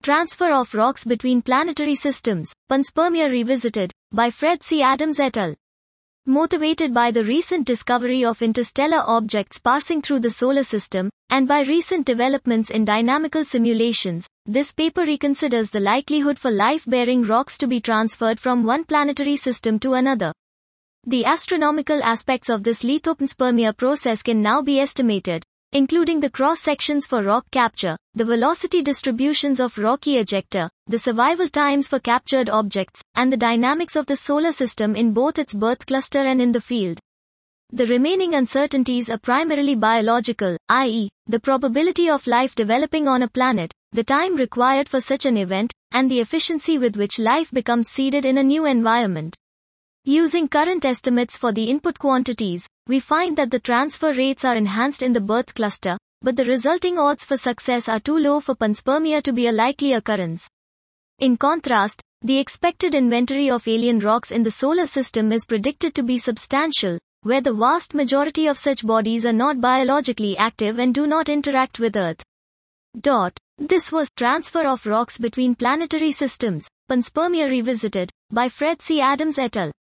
Transfer of rocks between planetary systems, Panspermia Revisited, by Fred C. Adams et al. Motivated by the recent discovery of interstellar objects passing through the solar system, and by recent developments in dynamical simulations, this paper reconsiders the likelihood for life-bearing rocks to be transferred from one planetary system to another. The astronomical aspects of this lithopanspermia process can now be estimated, including the cross-sections for rock capture, the velocity distributions of rocky ejecta, the survival times for captured objects, and the dynamics of the solar system in both its birth cluster and in the field. The remaining uncertainties are primarily biological, i.e., the probability of life developing on a planet, the time required for such an event, and the efficiency with which life becomes seeded in a new environment. Using current estimates for the input quantities, we find that the transfer rates are enhanced in the birth cluster, but the resulting odds for success are too low for panspermia to be a likely occurrence. In contrast, the expected inventory of alien rocks in the solar system is predicted to be substantial, where the vast majority of such bodies are not biologically active and do not interact with Earth. This was Transfer of Rocks Between Planetary Systems, Panspermia Revisited, by Fred C. Adams et al.